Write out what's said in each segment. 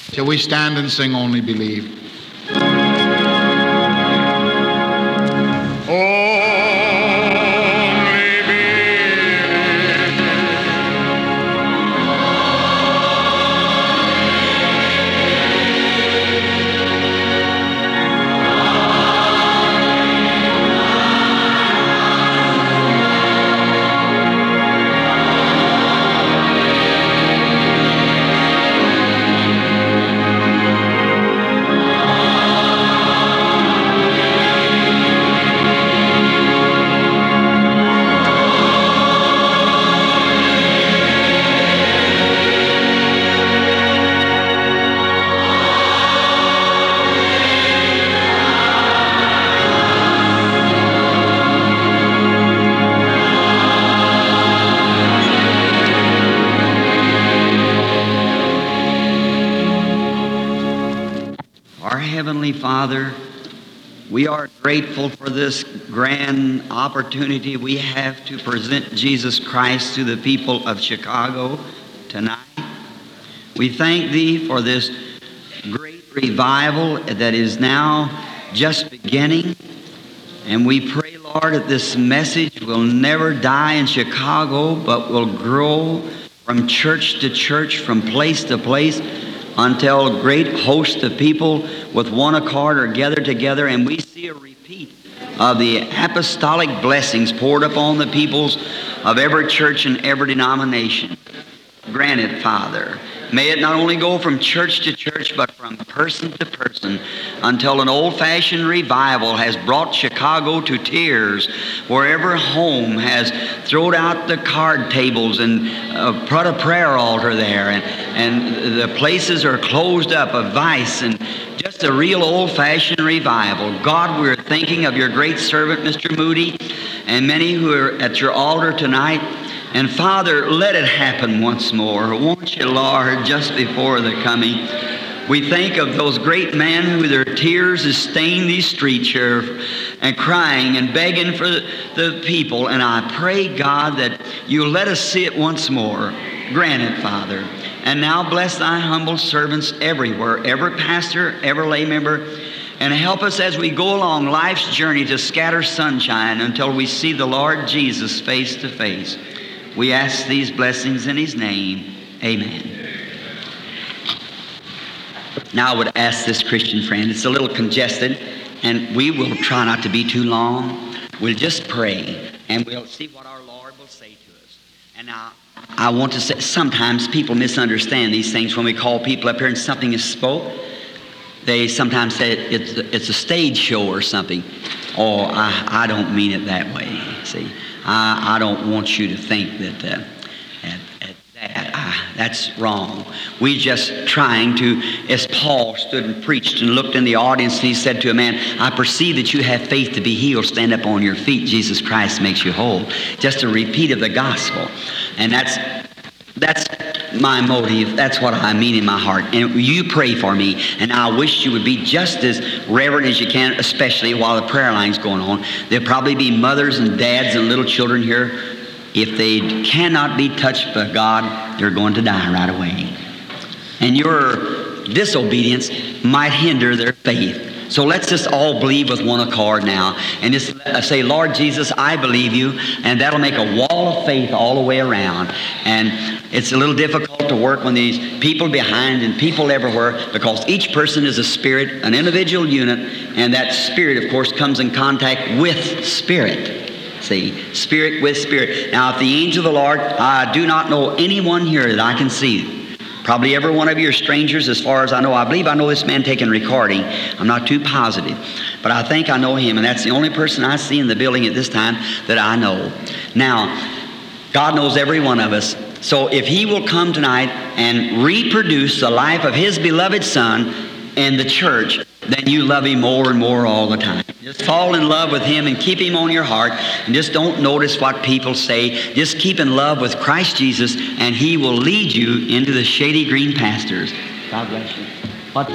Shall we stand and sing Only Believe? Father, we are grateful for this grand opportunity we have to present Jesus Christ to the people of Chicago tonight. We thank Thee for this great revival that is now just beginning. And we pray, Lord, that this message will never die in Chicago, but will grow from church to church, from place to place, until a great host of people with one accord are gathered together, and we see a repeat of the apostolic blessings poured upon the peoples of every church and every denomination. Grant it, Father. May it not only go from church to church, but from person to person, until an old-fashioned revival has brought Chicago to tears, wherever home has thrown out the card tables and put a prayer altar there, and the places are closed up of vice, and just a real old-fashioned revival. God, we're thinking of your great servant, Mr. Moody, and many who are at your altar tonight. And Father, let it happen once more, won't you, Lord, just before the coming. We think of those great men who their tears is stained these streets here and crying and begging for the people. And I pray, God, that you'll let us see it once more. Grant it, Father. And now bless thy humble servants everywhere, every pastor, every lay member, and help us as we go along life's journey to scatter sunshine until we see the Lord Jesus face to face. We ask these blessings in His name. Amen. Now I would ask this Christian friend, it's a little congested, and we will try not to be too long. We'll just pray, and we'll see what our Lord will say to us. And now, I want to say, sometimes people misunderstand these things when we call people up here and something is spoke. They sometimes say it's a stage show or something. Oh, I don't mean it that way, see. I don't want you to think that that's wrong. We're just trying to, as Paul stood and preached and looked in the audience, and he said to a man, I perceive that you have faith to be healed. Stand up on your feet. Jesus Christ makes you whole. Just a repeat of the gospel. And that's my motive. That's what I mean in my heart. And you pray for me. And I wish you would be just as reverent as you can, especially while the prayer line's going on. There'll probably be mothers and dads and little children here. If they cannot be touched by God, they're going to die right away. And your disobedience might hinder their faith. So let's just all believe with one accord now. And just say, Lord Jesus, I believe you. And that'll make a wall of faith all the way around. And it's a little difficult to work when these people behind and people everywhere, because each person is a spirit, an individual unit. And that spirit, of course, comes in contact with spirit. See, spirit with spirit. Now, if the angel of the Lord, I do not know anyone here that I can see. Probably every one of you are strangers as far as I know. I believe I know this man taking recording. I'm not too positive. But I think I know him, and that's the only person I see in the building at this time that I know. Now, God knows every one of us. So if He will come tonight and reproduce the life of His beloved Son in the church, then you love Him more and more all the time. Just fall in love with Him and keep Him on your heart, and just don't notice what people say. Just keep in love with Christ Jesus, and He will lead you into the shady green pastures. God bless you. But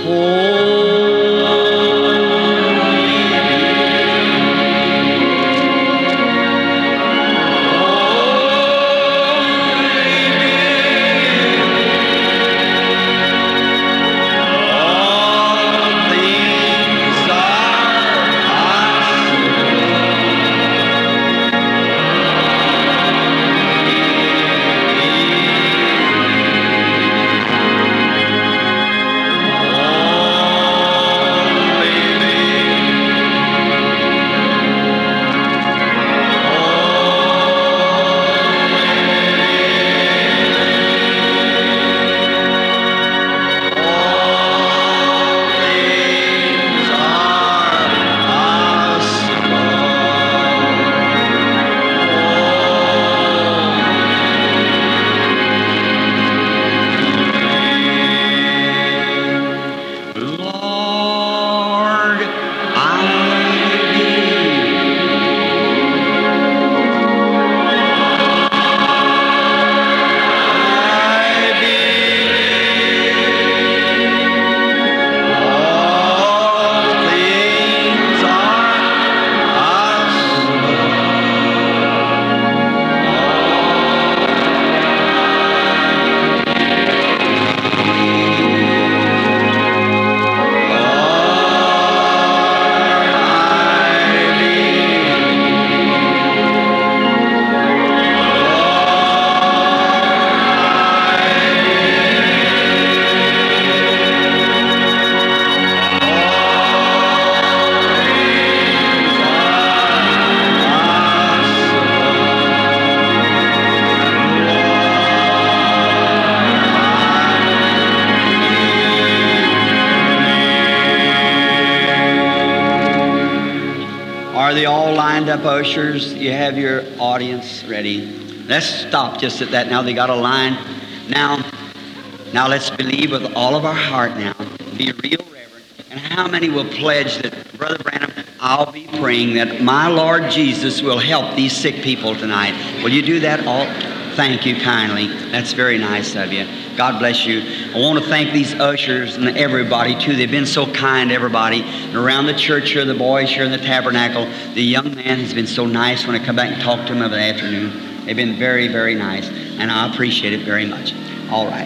Are they all lined up, ushers? You have your audience ready. Let's stop just at that. Now they got a line. Now let's believe with all of our heart now. Be real reverent. And how many will pledge that, Brother Branham, I'll be praying that my Lord Jesus will help these sick people tonight. Will you do that all? Thank you kindly. That's very nice of you. God bless you. I want to thank these ushers and everybody too. They've been so kind, everybody. And around the church here, the boys here in the tabernacle, the young man has been so nice when I come back and talk to him in the afternoon. They've been very, very nice. And I appreciate it very much. All right.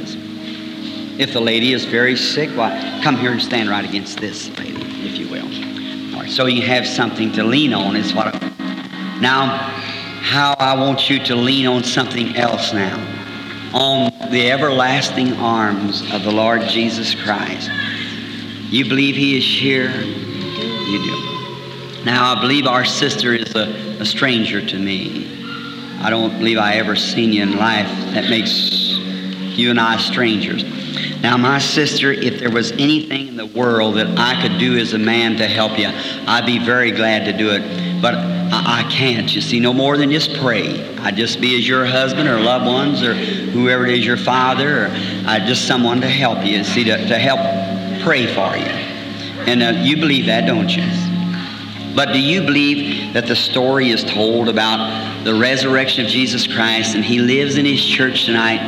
If the lady is very sick, well, come here and stand right against this lady, if you will. All right. So you have something to lean on is what Now, how I want you to lean on something else now. On the everlasting arms of the Lord Jesus Christ. You believe He is here? You do. Now, I believe our sister is a stranger to me. I don't believe I ever seen you in life. That makes you and I strangers. Now, my sister, if there was anything in the world that I could do as a man to help you, I'd be very glad to do it. But I can't, you see, no more than just pray. I'd just be as your husband or loved ones or whoever it is, your father, or just someone to help you, see, to help pray for you. And you believe that, don't you? But do you believe that the story is told about the resurrection of Jesus Christ and He lives in His church tonight?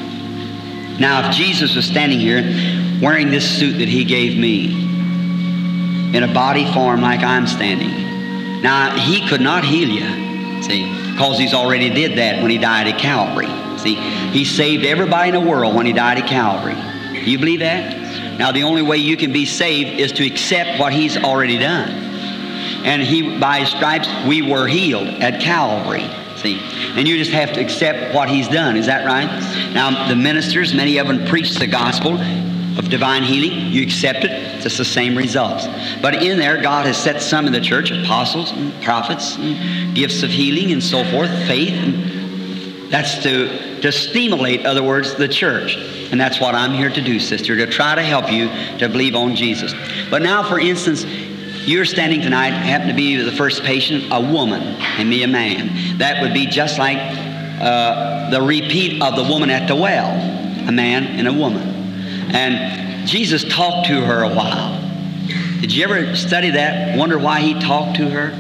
Now, if Jesus was standing here wearing this suit that He gave me in a body form like I'm standing, now, He could not heal you, see, because He's already did that when He died at Calvary. See, He saved everybody in the world when He died at Calvary. Do you believe that? Now, the only way you can be saved is to accept what He's already done. And by His stripes, we were healed at Calvary. See, and you just have to accept what He's done. Is that right? Now, the ministers, many of them preach the gospel of divine healing. You accept it, it's the same results. But in there, God has set some in the church, apostles and prophets, and gifts of healing and so forth, faith. And that's to stimulate, in other words, the church. And that's what I'm here to do, sister, to try to help you to believe on Jesus. But now, for instance, you're standing tonight, happen to be the first patient, a woman, and me a man. That would be just like the repeat of the woman at the well, a man and a woman. And Jesus talked to her a while. Did you ever study that? Wonder why He talked to her?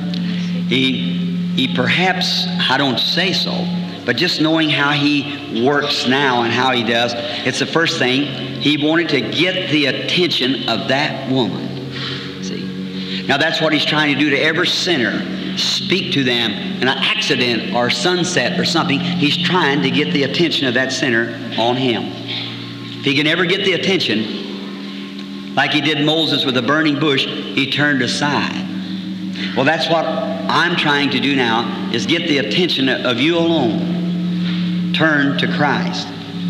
He perhaps, I don't say so, but just knowing how He works now and how He does, it's the first thing. He wanted to get the attention of that woman. See? Now that's what He's trying to do to every sinner. Speak to them in an accident or sunset or something. He's trying to get the attention of that sinner on Him. If He can ever get the attention, like He did Moses with a burning bush, He turned aside. Well, that's what I'm trying to do now, is get the attention of you alone. Turn to Christ.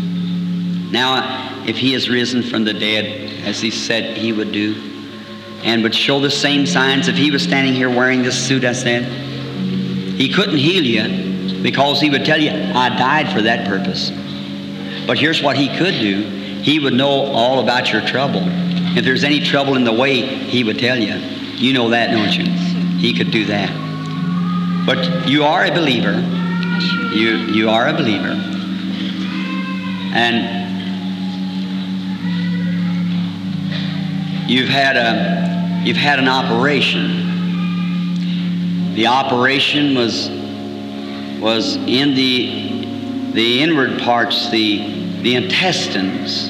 Now, if He is risen from the dead, as He said He would do, and would show the same signs if He was standing here wearing this suit I said, He couldn't heal you because He would tell you, I died for that purpose. But here's what He could do. He would know all about your trouble. If there's any trouble in the way, He would tell you. You know that, don't you? He could do that. But you are a believer. You are a believer. And you've had an operation. The operation was in the inward parts, the intestines,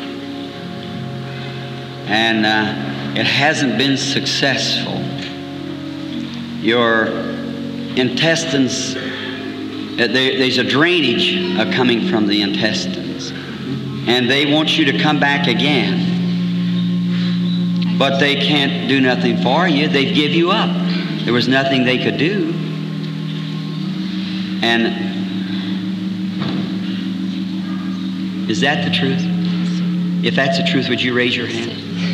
and it hasn't been successful. Your intestines, there's a drainage coming from the intestines, and they want you to come back again. But they can't do nothing for you. They've give you up. There was nothing they could do. And is that the truth? If that's the truth, would you raise your hand?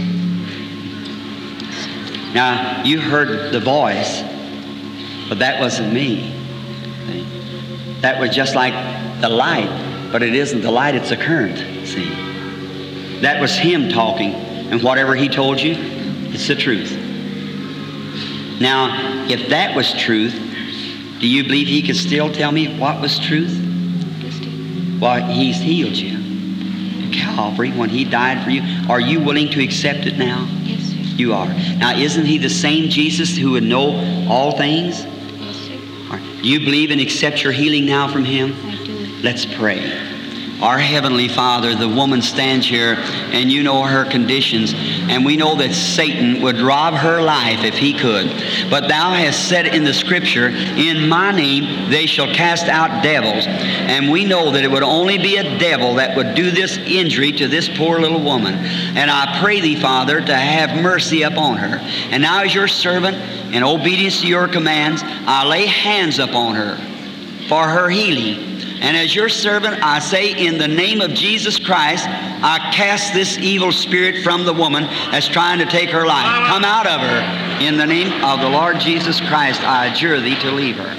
Now, you heard the voice, but that wasn't me. That was just like the light, but it isn't the light, it's a current, see. That was Him talking. And whatever He told you, it's the truth. Now, if that was truth, do you believe he could still tell me what was truth? Well, he's healed you. Calvary, when he died for you. Are you willing to accept it now? Yes, sir. You are. Now, isn't he the same Jesus who would know all things? Yes, sir. All right. Do you believe and accept your healing now from him? I do. Let's pray. Our Heavenly Father, the woman stands here and you know her conditions, and we know that Satan would rob her life if he could. But thou hast said in the Scripture, in my name they shall cast out devils. And we know that it would only be a devil that would do this injury to this poor little woman. And I pray thee, Father, to have mercy upon her. And now as your servant, in obedience to your commands, I lay hands upon her for her healing. And as your servant, I say in the name of Jesus Christ, I cast this evil spirit from the woman that's trying to take her life. Come out of her. In the name of the Lord Jesus Christ, I adjure thee to leave her.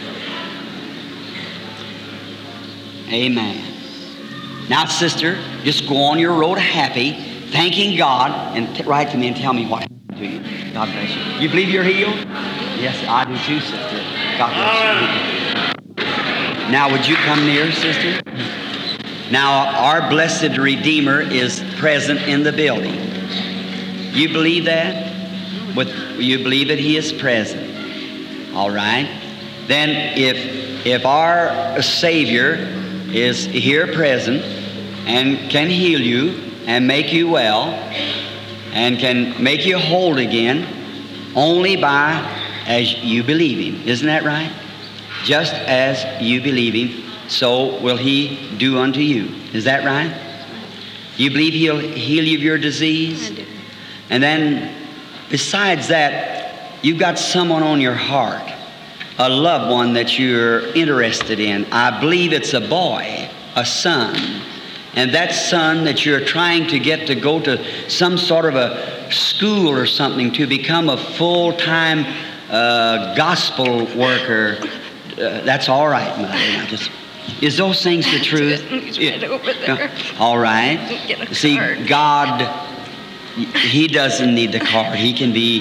Amen. Now, sister, just go on your road happy, thanking God, and write to me and tell me what happened to you. God bless you. You believe you're healed? Yes, I do too, sister. God bless you. Now, would you come near, sister? Now, our blessed Redeemer is present in the building. You believe that? You believe that he is present. All right. Then, if our Savior is here present and can heal you and make you well and can make you whole again only by as you believe him. Isn't that right? Just as you believe him, so will he do unto you. Is that right? You believe he'll heal you of your disease? I do. And then, besides that, you've got someone on your heart, a loved one that you're interested in. I believe it's a boy, a son. And that son that you're trying to get to go to some sort of a school or something to become a full-time gospel worker. That's all right, Mother. Now is those things the truth? He's right over there. All right. Get a See, card. God, he doesn't need the card. He can be,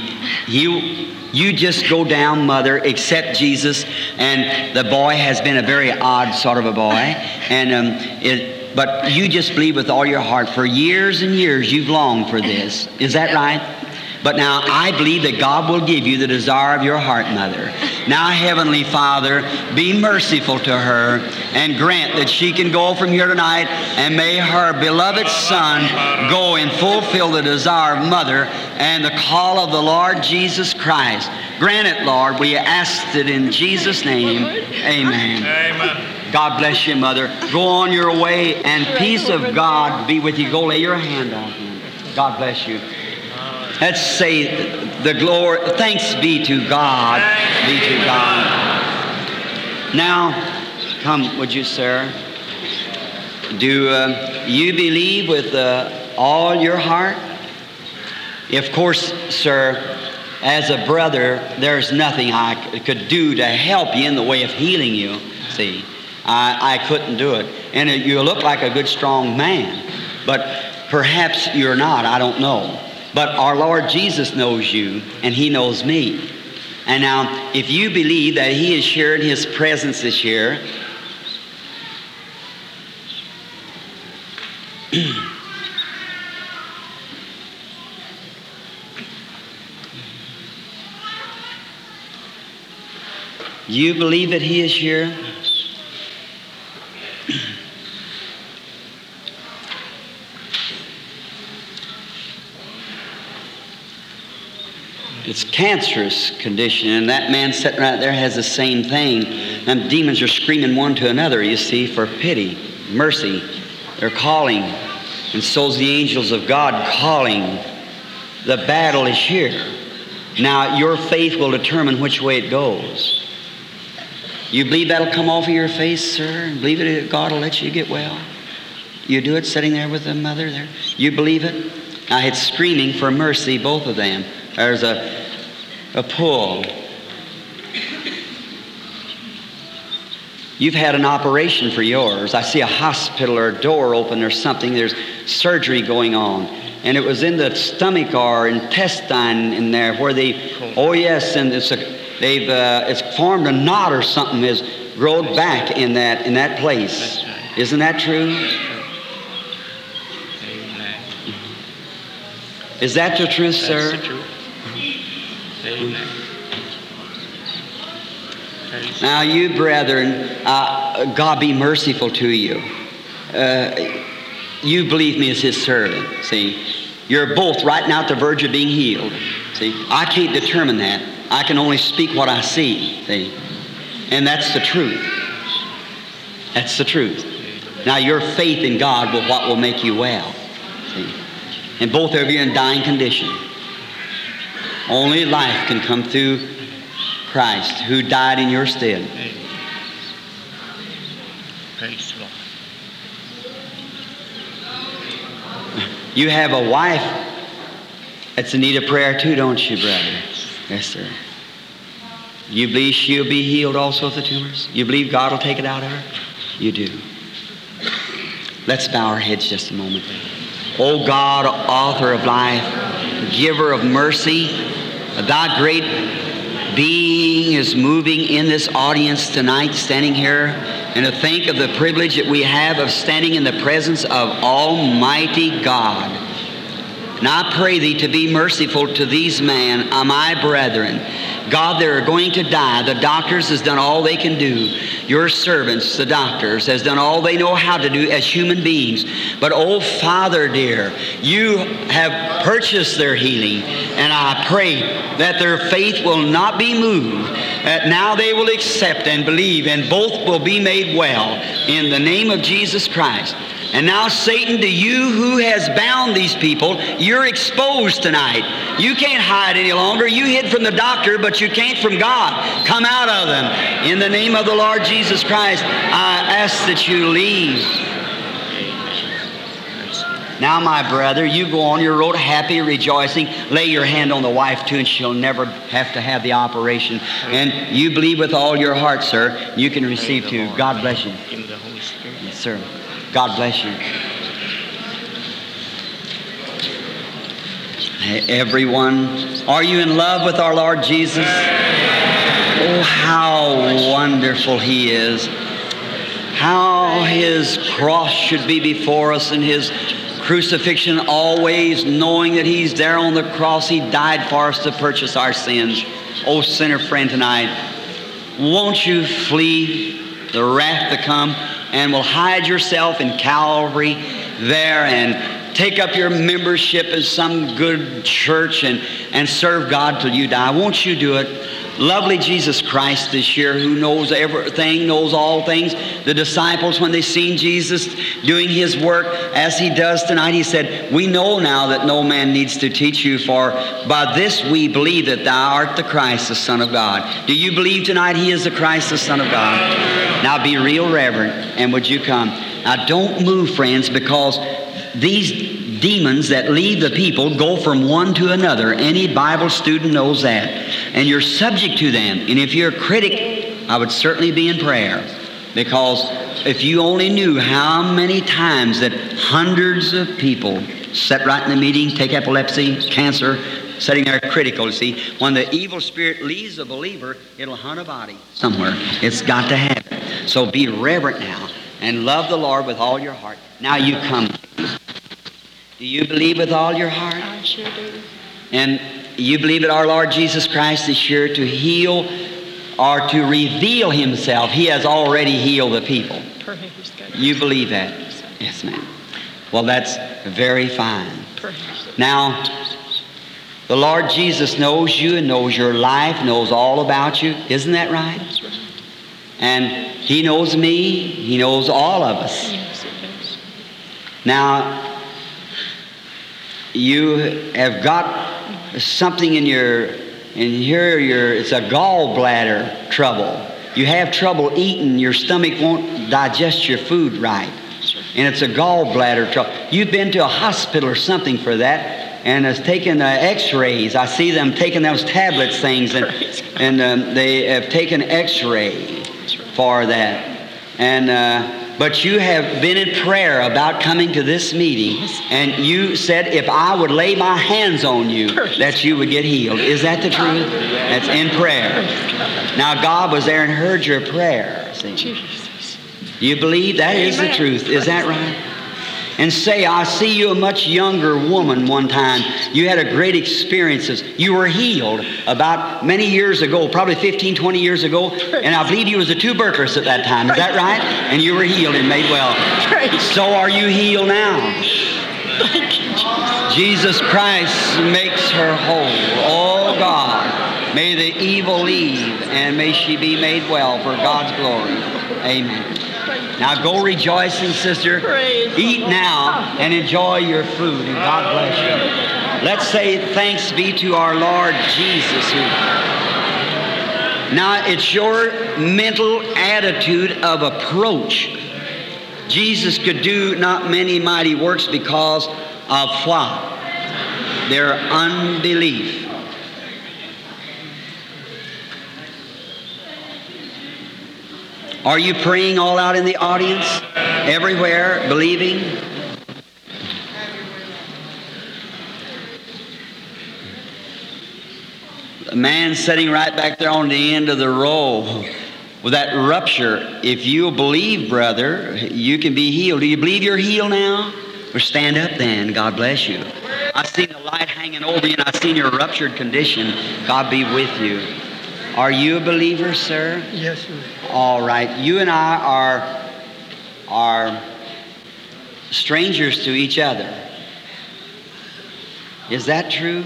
you just go down, Mother, accept Jesus, and the boy has been a very odd sort of a boy, and but you just believe with all your heart. For years and years you've longed for this. Is that right? But now I believe that God will give you the desire of your heart, Mother. Now, Heavenly Father, be merciful to her and grant that she can go from here tonight, and may her beloved son go and fulfill the desire of Mother and the call of the Lord Jesus Christ. Grant it, Lord. We ask it in Jesus' name. Amen. Amen. God bless you, Mother. Go on your way, and peace of God be with you. Go lay your hand on him. God bless you. Let's say the glory, thanks be to God, be to God. Now, come, would you, sir? Do you believe with all your heart? Of course, sir, as a brother, there's nothing I could do to help you in the way of healing you. See, I couldn't do it. And you look like a good, strong man, but perhaps you're not, I don't know. But our Lord Jesus knows you, and he knows me. And now, if you believe that he is here and his presence is here, you believe that he is here? It's cancerous condition, and that man sitting right there has the same thing. And demons are screaming one to another, you see, for pity, mercy. They're calling, and so's the angels of God calling. The battle is here. Now, your faith will determine which way it goes. You believe that'll come off of your face, sir? And believe it, God will let you get well? You do it sitting there with the mother there? You believe it? Now, it's screaming for mercy, both of them. There's a pull. You've had an operation for yours. I see a hospital or a door open or something. There's surgery going on. And it was in the stomach or intestine in there where oh yes, and it's formed a knot or something has grown back in that place. That's right. Isn't that true? Amen. Is that the truth, That's sir? the truth. Amen. Praise Now, you brethren, God be merciful to you. You believe me as His servant, see. You're both right now at the verge of being healed, see. I can't determine that. I can only speak what I see, see. And that's the truth. That's the truth. Now, your faith in God what will make you well, see. And both of you in dying condition. Only life can come through Christ, who died in your stead. Amen. Praise the Lord. You have a wife that's in need of prayer too, don't you, brother? Yes, sir. You believe she'll be healed also of the tumors? You believe God will take it out of her? You do. Let's bow our heads just a moment. O God, author of life, giver of mercy, thy great being is moving in this audience tonight, standing here, and to think of the privilege that we have of standing in the presence of Almighty God. And I pray Thee to be merciful to these men, my brethren. God, they're going to die. The doctors has done all they can do. Your servants, the doctors, has done all they know how to do as human beings. But, oh, Father dear, You have purchased their healing. And I pray that their faith will not be moved. That now they will accept and believe, and both will be made well in the name of Jesus Christ. And now, Satan, to you who has bound these people, you're exposed tonight. You can't hide any longer. You hid from the doctor, but you can't from God. Come out of them. In the name of the Lord Jesus Christ, I ask that you leave. Now, my brother, you go on your road happy, rejoicing. Lay your hand on the wife, too, and she'll never have to have the operation. And you believe with all your heart, sir. You can receive, too. God bless you. In the Holy Spirit. Yes, sir. God bless you. Hey, everyone, are you in love with our Lord Jesus? Oh, how wonderful He is. How His cross should be before us and His crucifixion always, knowing that He's there on the cross. He died for us to purchase our sins. Oh, sinner friend, tonight, won't you flee the wrath to come, and will hide yourself in Calvary there and take up your membership in some good church and serve God till you die. Won't you do it? Lovely Jesus Christ this year, who knows everything, knows all things. The disciples, when they seen Jesus doing His work as He does tonight, He said, we know now that no man needs to teach you, for by this we believe that Thou art the Christ, the Son of God. Do you believe tonight He is the Christ, the Son of God? Now be real reverent, and would you come? Now don't move, friends, because these demons that leave the people go from one to another. Any Bible student knows that. And you're subject to them. And if you're a critic, I would certainly be in prayer. Because if you only knew how many times that hundreds of people sat right in the meeting, take epilepsy, cancer, sitting there critical, see. When the evil spirit leaves a believer, it'll hunt a body somewhere. It's got to happen. So be reverent now and love the Lord with all your heart. Now you come. Do you believe with all your heart? I sure do. And you believe that our Lord Jesus Christ is sure to heal or to reveal Himself. He has already healed the people. Praise God. You believe that? Yes, ma'am. Well, that's very fine. Praise Now, the Lord Jesus knows you and knows your life, knows all about you. Isn't that right? That's right. And He knows me. He knows all of us. Yes, it does. Now, you have got something in here, it's a gallbladder trouble. You have trouble eating, your stomach won't digest your food right. And it's a gallbladder trouble. You've been to a hospital or something for that, and has taken x-rays. I see them taking those tablets things, and they have taken x-ray for that. But you have been in prayer about coming to this meeting, and you said if I would lay my hands on you, that you would get healed. Is that the truth? That's in prayer. Now God was there and heard your prayer. See? Jesus. You believe that is the truth. Is that right? And say, I see you a much younger woman one time. You had a great experiences. You were healed about many years ago, probably 15, 20 years ago. And I believe you was a tuberculosis at that time. Is that right? And you were healed and made well. So are you healed now? Jesus Christ makes her whole. Oh God, may the evil leave and may she be made well for God's glory. Amen. Now go rejoicing, sister. Eat now and enjoy your food, and God bless you. Let's say thanks be to our Lord Jesus. Now it's your mental attitude of approach. Jesus could do not many mighty works because of what? Their unbelief. Are you praying all out in the audience? Everywhere, believing? A man sitting right back there on the end of the row with that rupture. If you believe, brother, you can be healed. Do you believe you're healed now? Or stand up then. God bless you. I've seen the light hanging over you, and I've seen your ruptured condition. God be with you. Are you a believer, sir? Yes, sir. All right. You and I are strangers to each other. Is that true?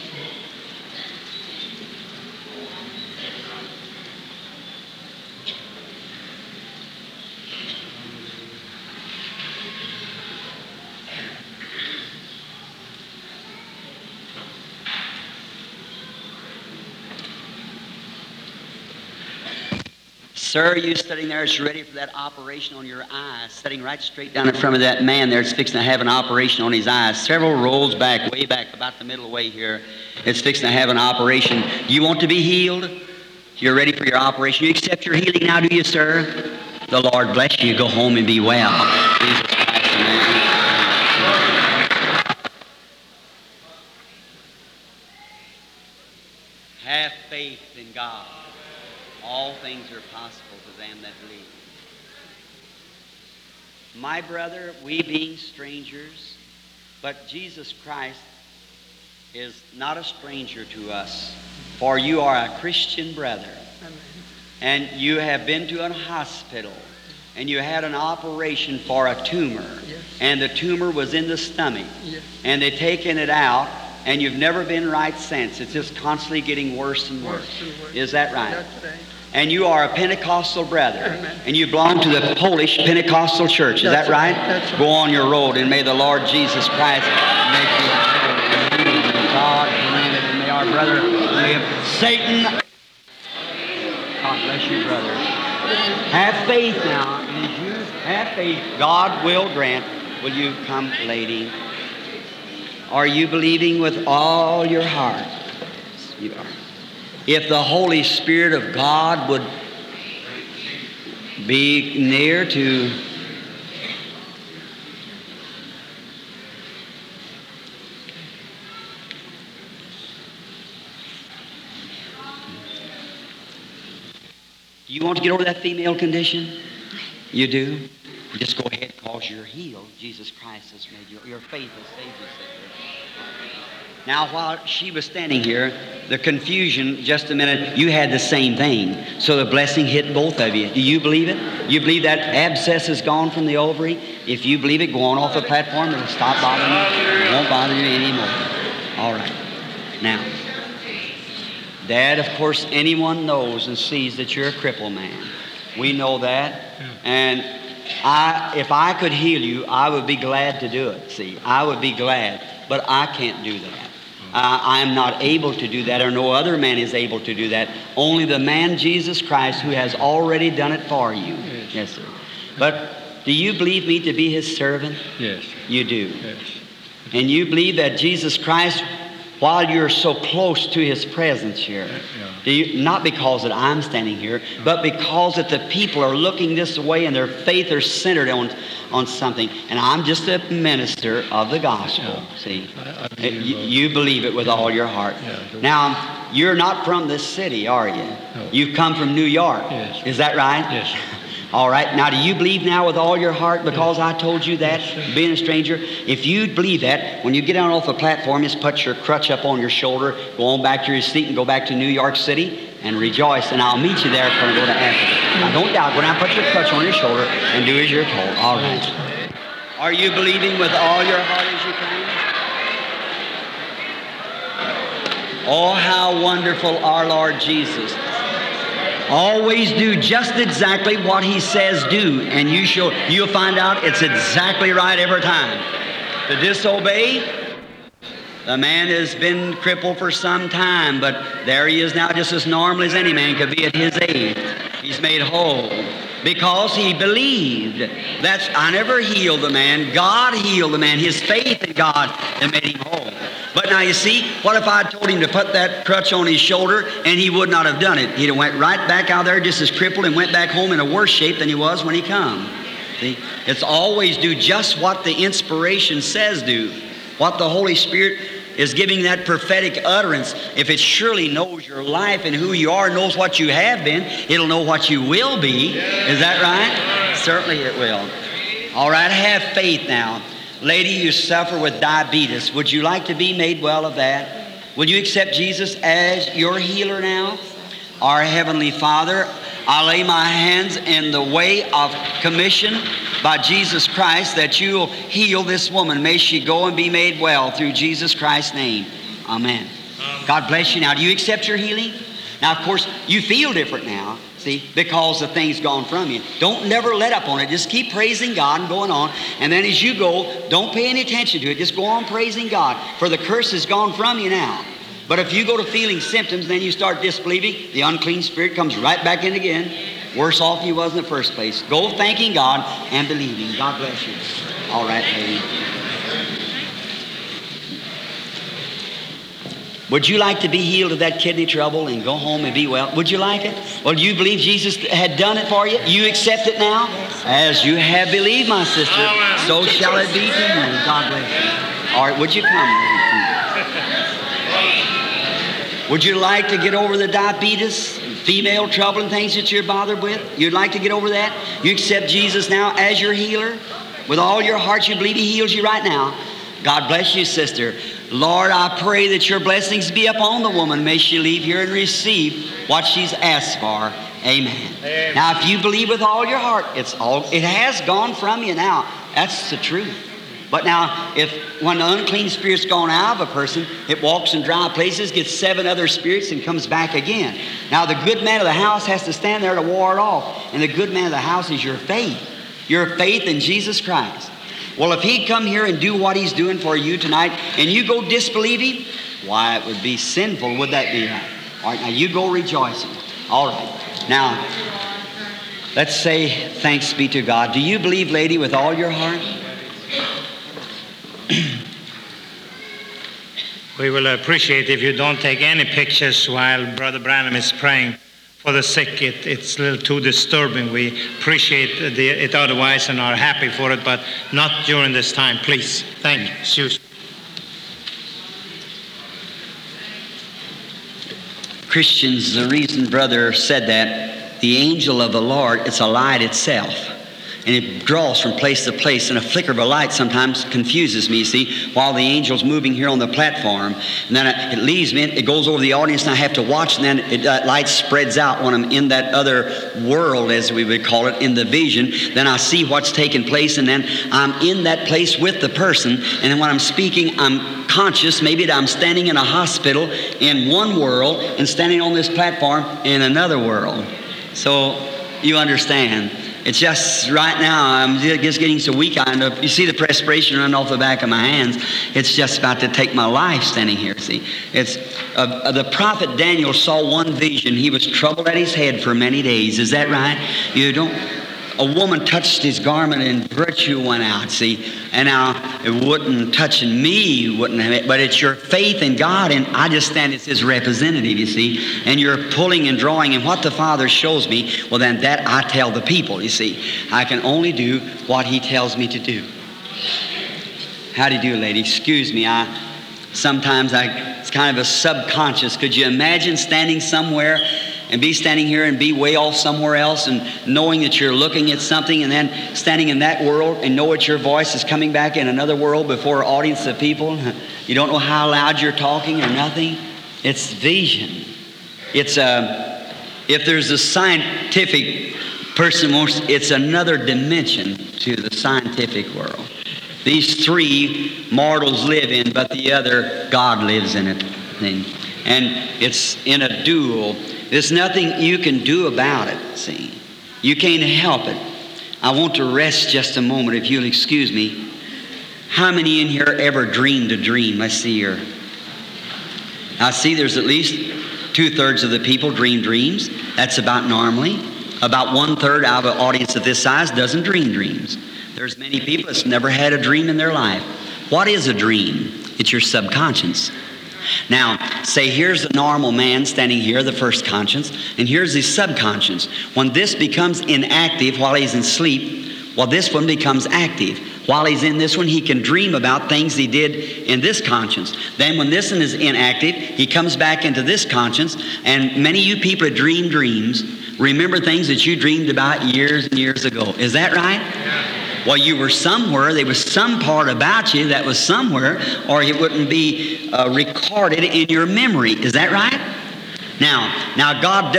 Sir, you sitting there, it's ready for that operation on your eyes, sitting right straight down in front of that man there. It's fixing to have an operation on his eyes. Several rows back, way back, about the middle way here. It's fixing to have an operation. You want to be healed? You're ready for your operation. You accept your healing now, do you, sir? The Lord bless you. Go home and be well. Jesus Christ, amen. Have faith in God. All things are possible to them that believe. My brother, we being strangers, but Jesus Christ is not a stranger to us, for you are a Christian brother. Amen. And you have been to a hospital, and you had an operation for a tumor, Yes. and the tumor was in the stomach, Yes. and they've taken it out, and you've never been right since. It's just constantly getting worse and worse. Worse and worse. Is that right? That's right. And you are a Pentecostal brother, Amen. and you belong to the Polish Pentecostal Church. Is That's that right? right. That's right. Go on your road, and may the Lord Jesus Christ make you God grant it, and may our brother live. Satan, God bless you, brother. Have faith now. And as you have faith, God will grant. Will you come, lady? Are you believing with all your heart? You are. If the Holy Spirit of God would be near to do you want to get over that female condition? You do? Just go ahead because you're healed. Jesus Christ has made you. Your faith has saved you, sister. Now, while she was standing here, the confusion, just a minute, you had the same thing. So the blessing hit both of you. Do you believe it? You believe that abscess is gone from the ovary? If you believe it, go on off the platform. It'll stop bothering you. It won't bother you anymore. All right. Now, Dad, of course, anyone knows and sees that you're a crippled man. We know that. And if I could heal you, I would be glad to do it. See, I would be glad. But I can't do that. I am not able to do that, or no other man is able to do that. Only the man Jesus Christ, who has already done it for you. Yes, sir. But do you believe me to be his servant? Yes. You do. Yes. And you believe that Jesus Christ while you're so close to His presence here. Do you, not because that I'm standing here, but because that the people are looking this way and their faith are centered on something. And I'm just a minister of the gospel, see. You believe it with all your heart. Now, you're not from this city, are you? No. You've come from New York. Yes. Is that right? Yes. All right. Now, do you believe now with all your heart because I told you that, being a stranger? If you believe that, when you get down off the platform, just put your crutch up on your shoulder, go on back to your seat and go back to New York City and rejoice, and I'll meet you there when I go to Africa. Now, don't doubt. Go down, put your crutch on your shoulder, and do as you're told. All right. Are you believing with all your heart as you can? Oh, how wonderful our Lord Jesus. Always do just exactly what He says do, and you'll find out it's exactly right every time. To disobey, the man has been crippled for some time, but there he is now just as normal as any man could be at his age. He's made whole because he believed. I never healed the man. God healed the man. His faith in God that made him whole. But now you see, what if I told him to put that crutch on his shoulder and he would not have done it? He'd have went right back out there just as crippled and went back home in a worse shape than he was when he come. See, it's always do just what the inspiration says do. What the Holy Spirit is giving that prophetic utterance. If it surely knows your life and who you are, knows what you have been, it'll know what you will be. Is that right? Certainly it will. All right, have faith now. Lady, you suffer with diabetes. Would you like to be made well of that? Will you accept Jesus as your healer now? Our Heavenly Father, I lay my hands in the way of commission by Jesus Christ that you'll heal this woman. May she go and be made well through Jesus Christ's name. Amen. God bless you. Now, do you accept your healing? Now, of course, you feel different now, see, because the thing's gone from you. Don't never let up on it. Just keep praising God and going on. And then as you go, don't pay any attention to it. Just go on praising God, for the curse has gone from you now. But if you go to feeling symptoms, then you start disbelieving, the unclean spirit comes right back in again. Worse off you was in the first place. Go thanking God and believing. God bless you. All right, lady. Would you like to be healed of that kidney trouble and go home and be well? Would you like it? Well, do you believe Jesus had done it for you? You accept it now? As you have believed, my sister, so shall it be to you. God bless you. All right, would you come? Would you like to get over the diabetes, female trouble and things that you're bothered with? You'd like to get over that? You accept Jesus now as your healer? With all your heart you believe He heals you right now. God bless you, sister. Lord, I pray that your blessings be upon the woman. May she leave here and receive what she's asked for. Amen. Amen. Now, if you believe with all your heart, it has gone from you now. That's the truth. But now, when the unclean spirit's gone out of a person, it walks in dry places, gets 7 other spirits, and comes back again. Now, the good man of the house has to stand there to ward it off. And the good man of the house is your faith. Your faith in Jesus Christ. Well, if He'd come here and do what He's doing for you tonight, and you go disbelieve Him, why, it would be sinful, would that be? All right, now you go rejoicing. All right. Now, let's say thanks be to God. Do you believe, lady, with all your heart? We will appreciate if you don't take any pictures while Brother Branham is praying for the sick. It's a little too disturbing. We appreciate it otherwise and are happy for it, but not during this time, please. Thank you. Excuse me. Christians, the reason Brother said that, the angel of the Lord, it's a light itself. And it draws from place to place, and a flicker of a light sometimes confuses me, you see, while the angel's moving here on the platform. And then it leaves me, it goes over the audience, and I have to watch, and then that light spreads out when I'm in that other world, as we would call it, in the vision. Then I see what's taking place, and then I'm in that place with the person, and then when I'm speaking, I'm conscious, maybe that I'm standing in a hospital in one world and standing on this platform in another world. So you understand. It's just right now, I'm just getting so weak. You see the perspiration running off the back of my hands. It's just about to take my life standing here, see. It's the prophet Daniel saw one vision. He was troubled at his head for many days. Is that right? a woman touched his garment and virtue went out, see. And now it wouldn't touching me, wouldn't have it, but it's your faith in God, and I just stand as his representative, you see. And you're pulling and drawing, and what the Father shows me, well then that I tell the people, you see. I can only do what he tells me to do. How do you do, lady? Excuse me, sometimes it's kind of a subconscious. Could you imagine standing somewhere and be standing here and be way off somewhere else and knowing that you're looking at something and then standing in that world and know that your voice is coming back in another world before an audience of people? You don't know how loud you're talking or nothing. It's vision. It's if there's a scientific person, it's another dimension to the scientific world. These three mortals live in, but the other, God lives in it. And it's in a duel. There's nothing you can do about it, see. You can't help it. I want to rest just a moment, if you'll excuse me. How many in here ever dreamed a dream? Let's see here. I see there's at least 2/3 of the people dream dreams. That's about normally. About 1/3 out of an audience of this size doesn't dream dreams. There's many people that's never had a dream in their life. What is a dream? It's your subconscious. Now, say here's a normal man standing here, the first conscience, and here's his subconscious. When this becomes inactive while he's in sleep, well, this one becomes active. While he's in this one, he can dream about things he did in this conscience. Then when this one is inactive, he comes back into this conscience, and many of you people that dream dreams remember things that you dreamed about years and years ago. Is that right? Well, you were somewhere. There was some part about you that was somewhere, or it wouldn't be recorded in your memory. Is that right? Now God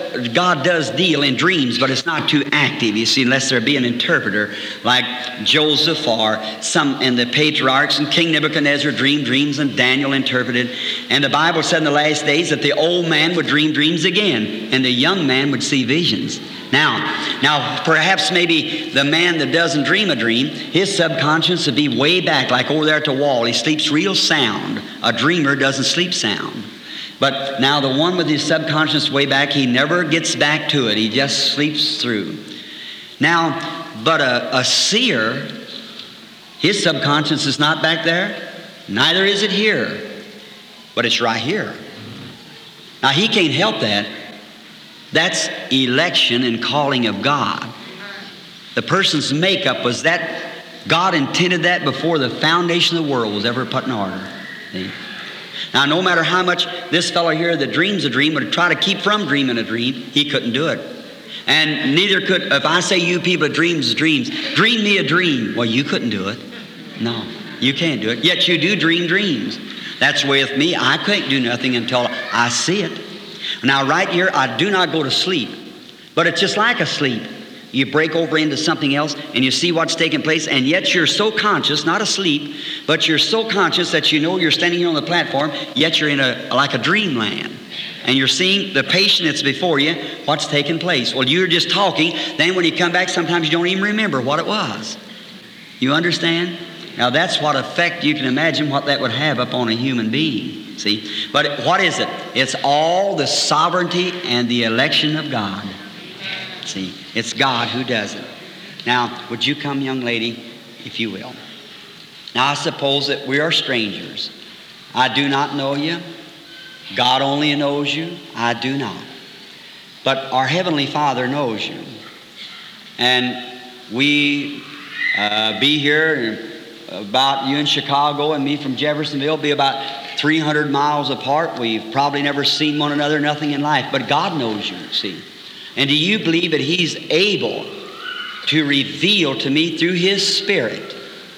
does deal in dreams, but it's not too active, you see, unless there be an interpreter like Joseph or some, and the patriarchs, and King Nebuchadnezzar dreamed dreams, and Daniel interpreted. And the Bible said in the last days that the old man would dream dreams again, and the young man would see visions. Now, perhaps maybe the man that doesn't dream a dream, his subconscious would be way back, like over there at the wall. He sleeps real sound. A dreamer doesn't sleep sound. But now the one with his subconscious way back, he never gets back to it. He just sleeps through. Now, but a seer, his subconscious is not back there. Neither is it here. But it's right here. Now, he can't help that. That's election and calling of God. The person's makeup was that God intended that before the foundation of the world was ever put in order. See? Now, no matter how much this fellow here that dreams a dream would try to keep from dreaming a dream, he couldn't do it. And neither could, if I say you people that dreams, dream me a dream. Well, you couldn't do it. No, you can't do it. Yet you do dream dreams. That's the way with me. I can't do nothing until I see it. Now, right here, I do not go to sleep. But it's just like a sleep. You break over into something else and you see what's taking place, and yet you're so conscious, not asleep, but you're so conscious that you know you're standing here on the platform, yet you're in like a dreamland. And you're seeing the patient that's before you, what's taking place. Well, you're just talking. Then when you come back, sometimes you don't even remember what it was. You understand? Now, that's what effect you can imagine what that would have upon a human being. See? But what is it? It's all the sovereignty and the election of God. See? It's God who does it. Now, would you come, young lady, if you will? Now, I suppose that we are strangers. I do not know you. God only knows you. I do not. But our Heavenly Father knows you. And we be here about you in Chicago and me from Jeffersonville, be about 300 miles apart. We've probably never seen one another, nothing in life. But God knows you, see. And do you believe that He's able to reveal to me through His Spirit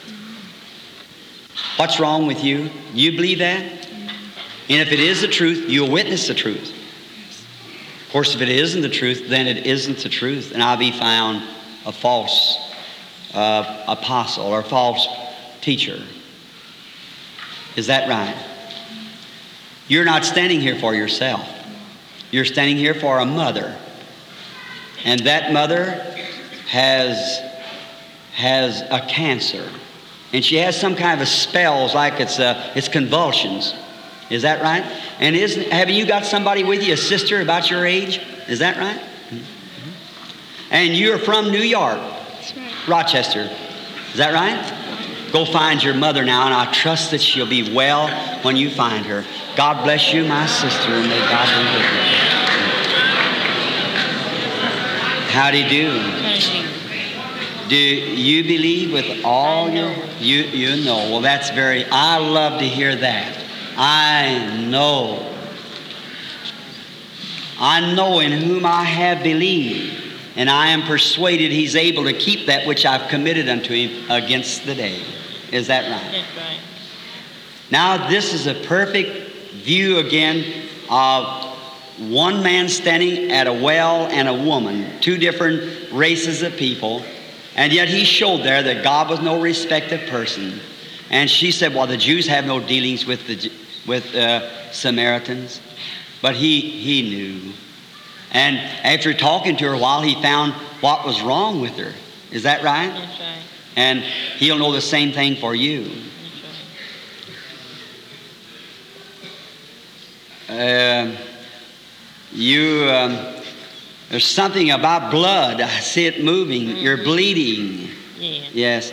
what's wrong with you? You believe that? And if it is the truth, you'll witness the truth. Of course, if it isn't the truth, then it isn't the truth. And I'll be found a false apostle or false teacher. Is that right? You're not standing here for yourself. You're standing here for a mother. And that mother has a cancer. And she has some kind of a spells, like it's convulsions. Is that right? And haven't you got somebody with you, a sister about your age? Is that right? Mm-hmm. And you're from New York, That's right. Rochester. Is that right? Go find your mother now, and I trust that she'll be well when you find her. God bless you, my sister, and may God be with you. Howdy do. Do you believe with all your... You know. Well, that's I love to hear that. I know in whom I have believed, and I am persuaded He's able to keep that which I've committed unto Him against the day. Is that right? That's right. Now, this is a perfect view again of one man standing at a well and a woman, two different races of people, and yet he showed there that God was no respect of person. And she said, well, the Jews have no dealings with Samaritans. But he knew. And after talking to her a while, he found what was wrong with her. Is that right? That's right. And He'll know the same thing for you. That's right. There's something about blood. I see it moving. Mm-hmm. You're bleeding. Yeah. Yes.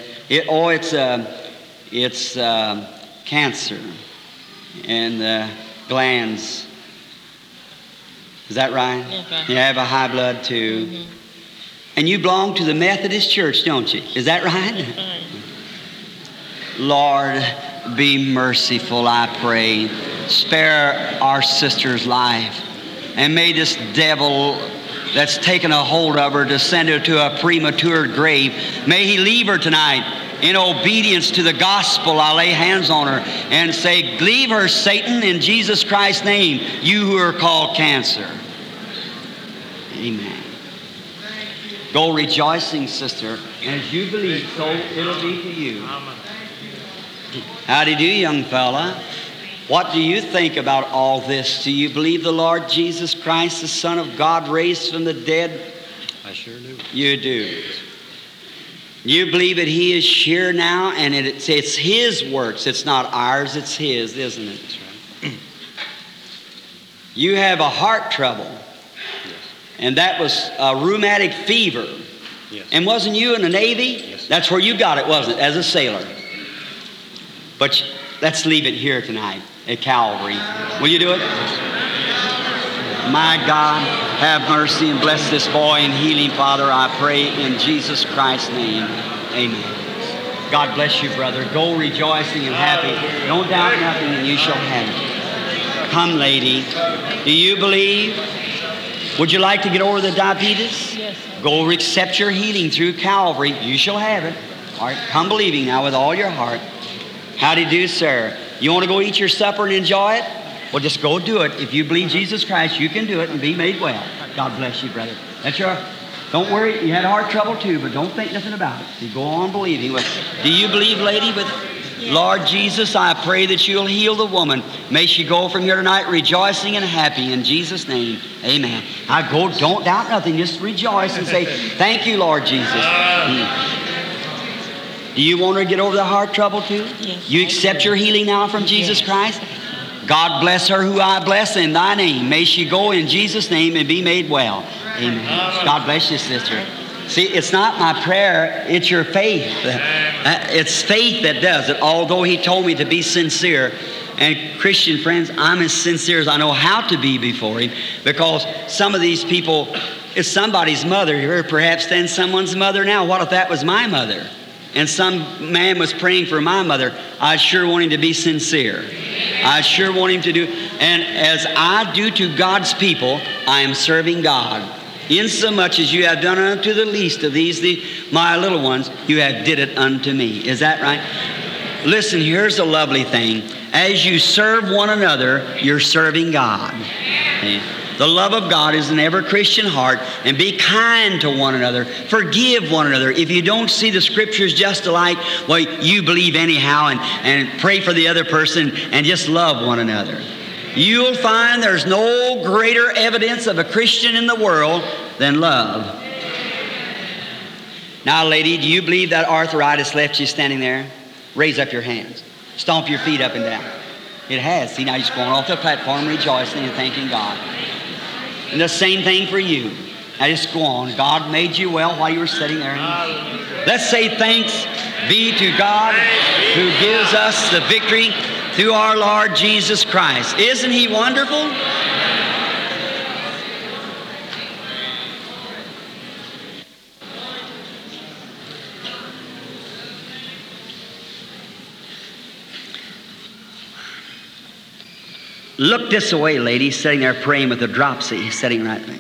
It's cancer in the glands. Is that right? That's right. You have a high blood too. Mm-hmm. And you belong to the Methodist Church, don't you? Is that right? That's right. Lord, be merciful, I pray. Spare our sister's life. And may this devil that's taken a hold of her to send her to a premature grave, may he leave her tonight. In obedience to the gospel, I lay hands on her and say, leave her, Satan, in Jesus Christ's name, you who are called cancer. Amen. Go rejoicing, sister. As you believe, so it'll be to you. Howdy do, young fella. What do you think about all this? Do you believe the Lord Jesus Christ, the Son of God, raised from the dead? I sure do. You do. You believe that He is here now, and it's His works. It's not ours, it's His, isn't it? That's right. You have a heart trouble. Yes. And that was a rheumatic fever. Yes. And wasn't you in the Navy? Yes. That's where you got it, wasn't it? As a sailor. But let's leave it here tonight at Calvary. Will you do it? My God, have mercy and bless this boy and heal him, Father, I pray in Jesus Christ's name. Amen. God bless you, brother. Go rejoicing and happy. Don't doubt nothing, and you shall have it. Come, lady. Do you believe? Would you like to get over the diabetes? Yes. Go accept your healing through Calvary. You shall have it. All right, come believing now with all your heart. Howdy do, sir. You want to go eat your supper and enjoy it? Well, just go do it. If you believe Jesus Christ, you can do it and be made well. God bless you, brother. That's your... Don't worry. You had heart trouble too, but don't think nothing about it. You go on believing. Do you believe, lady, with Lord Jesus, I pray that you'll heal the woman. May she go from here tonight rejoicing and happy in Jesus' name. Amen. I go, don't doubt nothing. Just rejoice and say, thank you, Lord Jesus. Do you want her to get over the heart trouble too? Yes. You accept your healing now from Jesus Christ? God bless her who I bless in thy name. May she go in Jesus' name and be made well. Amen. God bless you, sister. See, it's not my prayer, it's your faith. It's faith that does it, although He told me to be sincere. And Christian friends, I'm as sincere as I know how to be before Him, because some of these people, it's somebody's mother here, perhaps then someone's mother now. What if that was my mother? And some man was praying for my mother. I sure want him to be sincere. I sure want him to do. And as I do to God's people, I am serving God. Insomuch as you have done unto the least of these, my little ones, you have did it unto me. Is that right? Listen, here's a lovely thing. As you serve one another, you're serving God. Okay? The love of God is in every Christian heart, and be kind to one another. Forgive one another. If you don't see the Scriptures just alike, well, you believe anyhow, and pray for the other person and just love one another. You'll find there's no greater evidence of a Christian in the world than love. Now, lady, do you believe that arthritis left you standing there? Raise up your hands. Stomp your feet up and down. It has. See, now you're just going off the platform rejoicing and thanking God. And the same thing for you. Now just go on. God made you well while you were sitting there. Let's say thanks be to God who gives us the victory through our Lord Jesus Christ. Isn't He wonderful? Look this way, lady, sitting there praying with a dropsy, sitting right there.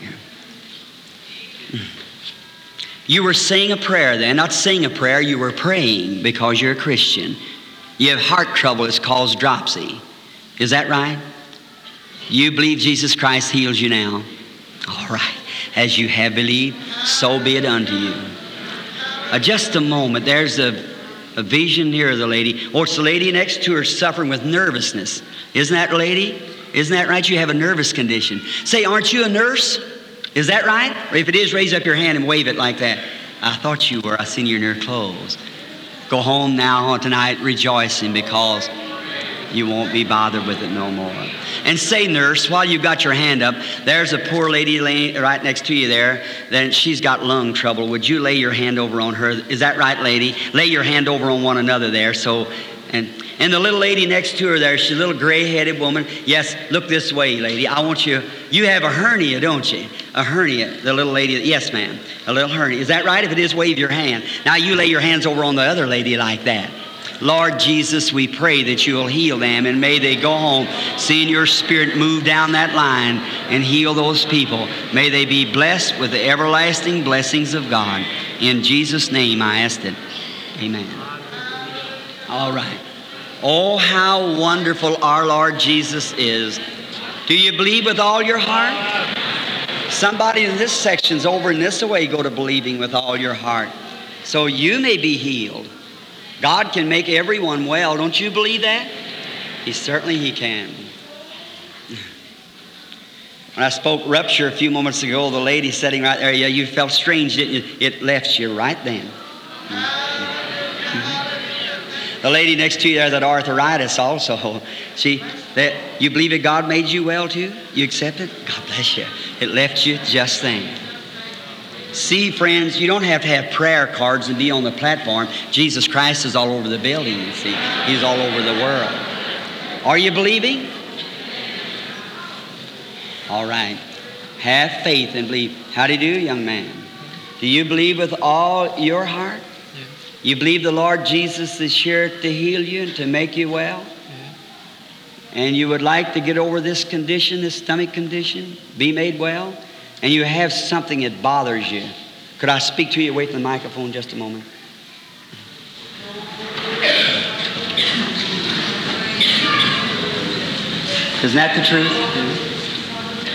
You were saying a prayer then, not saying a prayer, you were praying because you're a Christian. You have heart trouble, it's caused dropsy. Is that right? You believe Jesus Christ heals you now? All right. As you have believed, so be it unto you. Just a moment, there's a vision here of the lady. Oh, it's the lady next to her suffering with nervousness. Isn't that lady? Isn't that right? You have a nervous condition. Say, aren't you a nurse? Is that right? Or if it is, raise up your hand and wave it like that. I thought you were. I seen you in your clothes. Go home now tonight rejoicing because you won't be bothered with it no more. And say, nurse, while you've got your hand up, there's a poor lady laying right next to you there. Then she's got lung trouble. Would you lay your hand over on her? Is that right, lady? Lay your hand over on one another there. And the little lady next to her there, she's a little gray-headed woman. Yes, look this way, lady. I want you have a hernia, don't you? A hernia, the little lady. Yes, ma'am, a little hernia. Is that right? If it is, wave your hand. Now you lay your hands over on the other lady like that. Lord Jesus, we pray that you'll heal them, and may they go home seeing your Spirit move down that line and heal those people. May they be blessed with the everlasting blessings of God. In Jesus' name I ask it. Amen. All right. Oh, how wonderful our Lord Jesus is. Do you believe with all your heart? Somebody in this section's over in this way go to believing with all your heart. So you may be healed. God can make everyone well. Don't you believe that? He can. When I spoke rupture a few moments ago, the lady sitting right there, yeah, you felt strange, didn't you? It left you right then. The lady next to you there, that arthritis also. See, that you believe that God made you well too? You accept it? God bless you. It left you just then. See, friends, you don't have to have prayer cards and be on the platform. Jesus Christ is all over the building, you see. He's all over the world. Are you believing? All right. Have faith and believe. How do you do, young man? Do you believe with all your heart? You believe the Lord Jesus is here to heal you and to make you well? And you would like to get over this condition, this stomach condition, be made well? And you have something that bothers you. Could I speak to you away from the microphone just a moment? Isn't that the truth?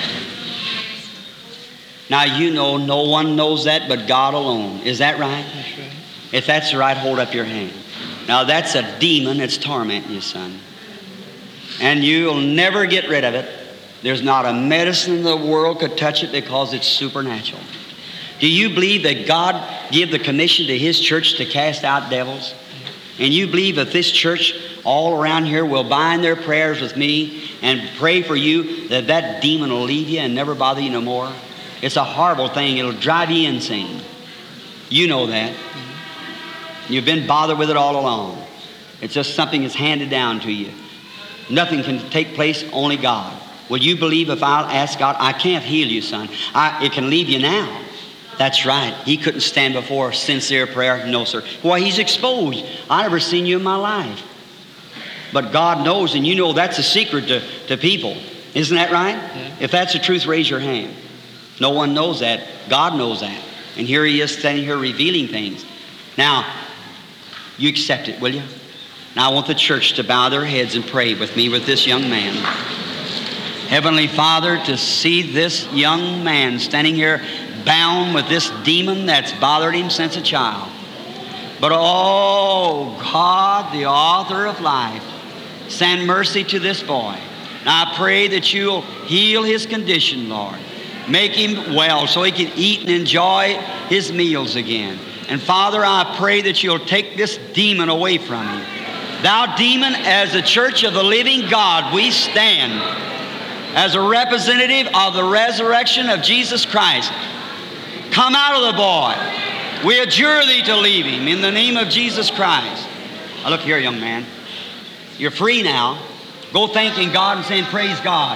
Now you know no one knows that but God alone. Is that right? That's right. If that's right, hold up your hand. Now that's a demon that's tormenting you, son. And you'll never get rid of it. There's not a medicine in the world could touch it because it's supernatural. Do you believe that God gave the commission to His church to cast out devils? And you believe that this church all around here will bind their prayers with me and pray for you that that demon will leave you and never bother you no more? It's a horrible thing. It'll drive you insane. You know that. You've been bothered with it all along. It's just something that's handed down to you. Nothing can take place, only God. Will you believe if I'll ask God? I can't heal you, son. It can leave you now. That's right. He couldn't stand before sincere prayer. No, sir. Why, He's exposed. I never seen you in my life. But God knows, and you know that's a secret to people. Isn't that right? Yeah. If that's the truth, raise your hand. No one knows that. God knows that. And here He is standing here revealing things. Now, you accept it, will you? Now I want the church to bow their heads and pray with me with this young man. Heavenly Father, to see this young man standing here bound with this demon that's bothered him since a child. But oh God, the author of life, send mercy to this boy. Now I pray that you'll heal his condition, Lord. Make him well so he can eat and enjoy his meals again. And Father, I pray that you'll take this demon away from him. Thou demon, as the church of the living God, we stand as a representative of the resurrection of Jesus Christ. Come out of the boy. We adjure thee to leave him in the name of Jesus Christ. Now look here, young man. You're free now. Go thanking God and saying, praise God.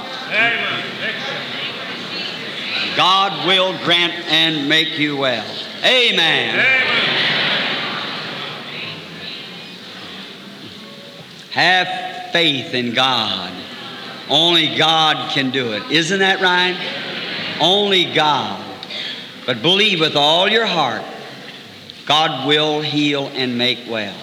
God will grant and make you well. Amen. Have faith in God. Only God can do it. Isn't that right? Only God. But believe with all your heart, God will heal and make well.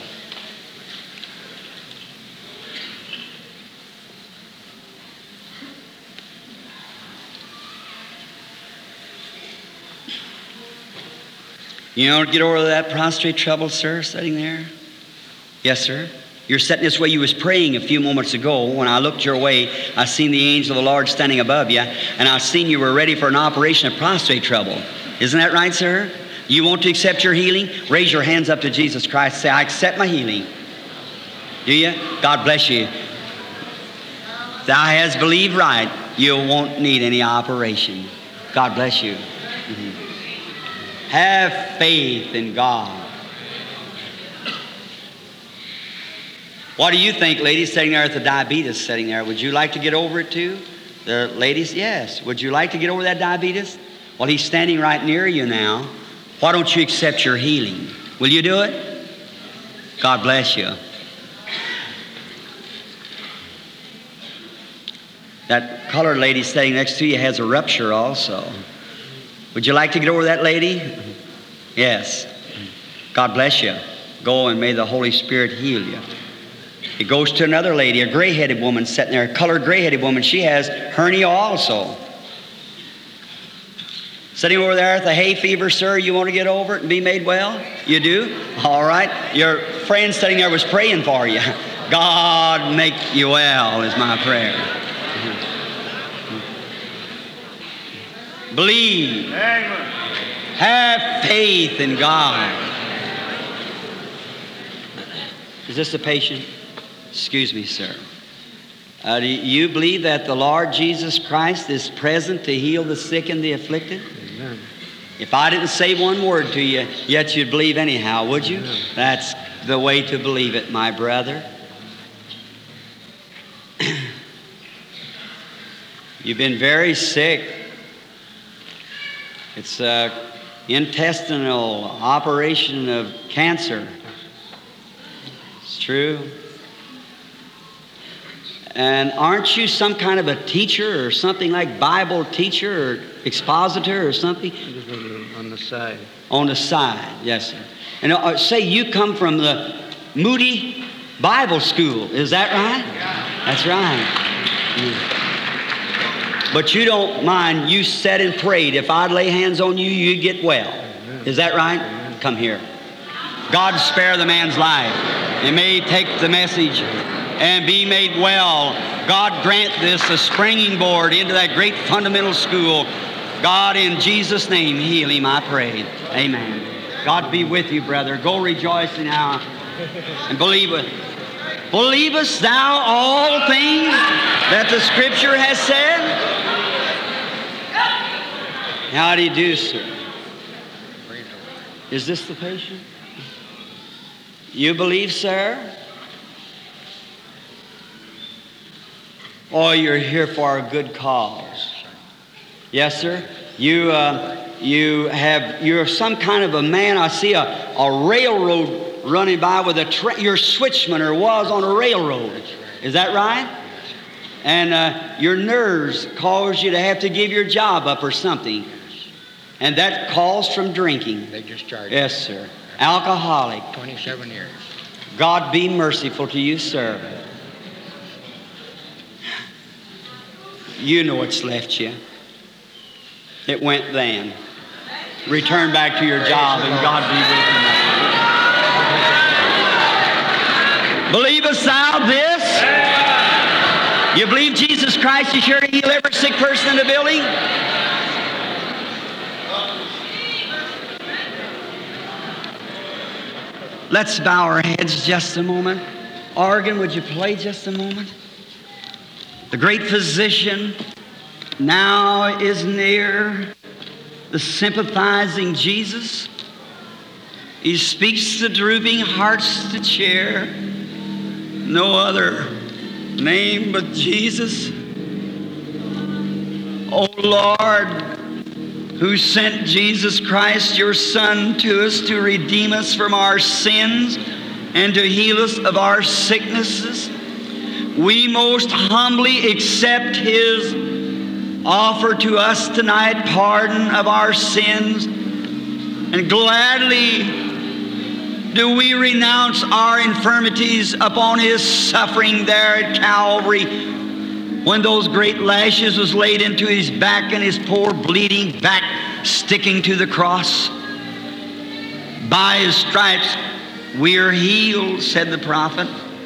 You don't get over that prostrate trouble, sir, sitting there? Yes, sir. You're sitting this way. You was praying a few moments ago. When I looked your way, I seen the angel of the Lord standing above you, and I seen you were ready for an operation of prostrate trouble. Isn't that right, sir? You want to accept your healing? Raise your hands up to Jesus Christ. Say, I accept my healing. Do you? God bless you. Thou hast believed right. You won't need any operation. God bless you. Have faith in God. What do you think, ladies sitting there with the diabetes sitting there? Would you like to get over it too? The ladies, yes. Would you like to get over that diabetes? Well, he's standing right near you now. Why don't you accept your healing? Will you do it? God bless you. That colored lady sitting next to you has a rupture also. Would you like to get over that, lady? Yes. God bless you. Go and may the Holy Spirit heal you. It goes to another lady, a gray-headed woman sitting there, a colored gray-headed woman. She has hernia also. Sitting over there with the hay fever, sir, you want to get over it and be made well? You do? All right. Your friend sitting there was praying for you. God make you well is my prayer. Believe. Have faith in God. Is this the patient? Excuse me, sir. Do you believe that the Lord Jesus Christ is present to heal the sick and the afflicted? Amen. If I didn't say one word to you, yet you'd believe anyhow, would you? Amen. That's the way to believe it, my brother. You've been very sick. It's an intestinal operation of cancer. It's true. And aren't you some kind of a teacher or something like Bible teacher or expositor or something? Just on the side. On the side, yes, sir. And say you come from the Moody Bible School. Is that right? That's right. But you don't mind, you said and prayed, if I'd lay hands on you, you'd get well. Amen. Is that right? Amen. Come here. God spare the man's life, and may he take the message and be made well. God grant this a springing board into that great fundamental school. God, in Jesus' name, heal him, I pray. Amen. God be with you, brother. Go rejoicing now and believe it. Believest thou all things that the Scripture has said? How do you do, sir? Is this the patient? You believe, sir? Oh, you're here for a good cause. Yes, sir. You're some kind of a man. I see a railroad running by with your switchman or was on a railroad. Is that right? And your nerves cause you to have to give your job up or something. And that calls from drinking. They just charged. Yes, sir. Alcoholic. 27 years. God be merciful to you, sir. You know what's left you. It went then. Return back to your job and God be with you. Believest thou this? You believe Jesus Christ is here to heal every sick person in the building? Let's bow our heads just a moment. Organ, would you play just a moment? The great physician now is near. the sympathizing Jesus. He speaks the drooping hearts to cheer. No other name but Jesus. O Lord, who sent Jesus Christ, your Son, to us to redeem us from our sins and to heal us of our sicknesses, we most humbly accept His offer to us tonight, pardon of our sins, and gladly do we renounce our infirmities upon His suffering there at Calvary, when those great lashes was laid into His back and His poor bleeding back sticking to the cross. By His stripes we are healed, said the prophet.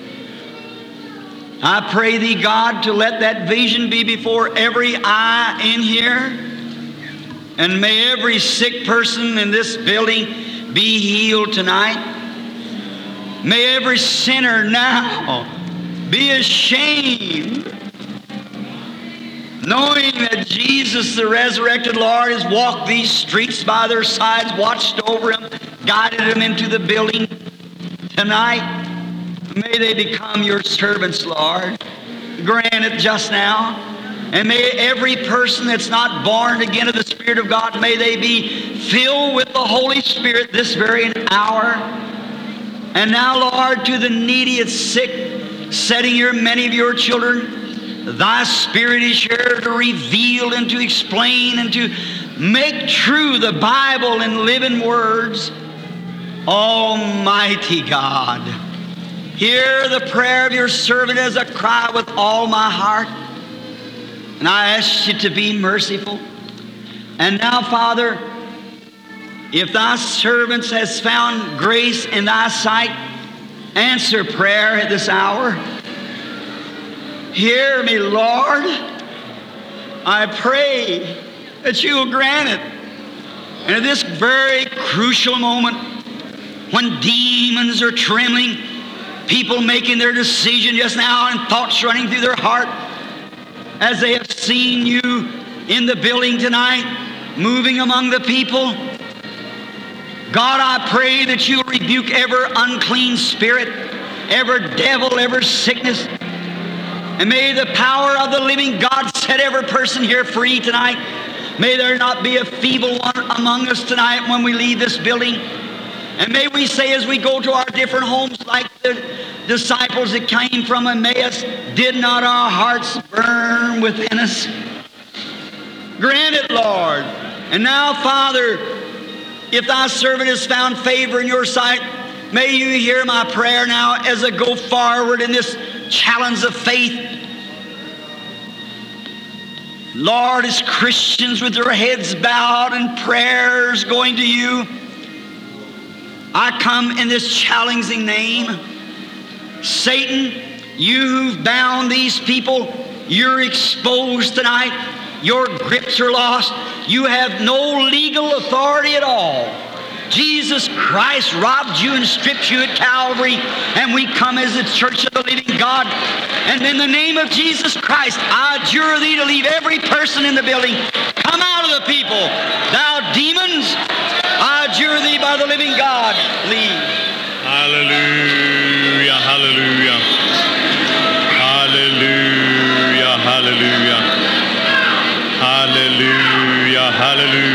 I pray Thee, God, to let that vision be before every eye in here, and may every sick person in this building be healed tonight. May every sinner now be ashamed, knowing that Jesus, the resurrected Lord, has walked these streets by their sides, watched over them, guided them into the building tonight. May they become your servants, Lord. Grant it just now. And may every person that's not born again of the Spirit of God, may they be filled with the Holy Spirit this very hour. And now, Lord, to the needy and sick, setting here many of your children, Thy Spirit is here to reveal and to explain and to make true the Bible in living words. Almighty God, hear the prayer of your servant as I cry with all my heart. And I ask you to be merciful. And now, Father, if Thy servants has found grace in Thy sight, answer prayer at this hour. Hear me, Lord. I pray that you will grant it. And at this very crucial moment, when demons are trembling, people making their decision just now and thoughts running through their heart, as they have seen you in the building tonight, moving among the people, God, I pray that you'll rebuke every unclean spirit, every devil, every sickness. And may the power of the living God set every person here free tonight. May there not be a feeble one among us tonight when we leave this building. And may we say as we go to our different homes, like the disciples that came from Emmaus, did not our hearts burn within us? Grant it, Lord. And now, Father, if Thy servant has found favor in your sight, may you hear my prayer now as I go forward in this challenge of faith. Lord, as Christians with their heads bowed and prayers going to you, I come in this challenging name. Satan, you who've bound these people, you're exposed tonight. Your grips are lost. You have no legal authority at all. Jesus Christ robbed you and stripped you at Calvary, and we come as the church of the living God. And in the name of Jesus Christ, I adjure thee to leave every person in the building. Come out of the people. Thou demons, I adjure thee by the living God, leave. Hallelujah, hallelujah. Hallelujah, hallelujah. Hallelujah, hallelujah.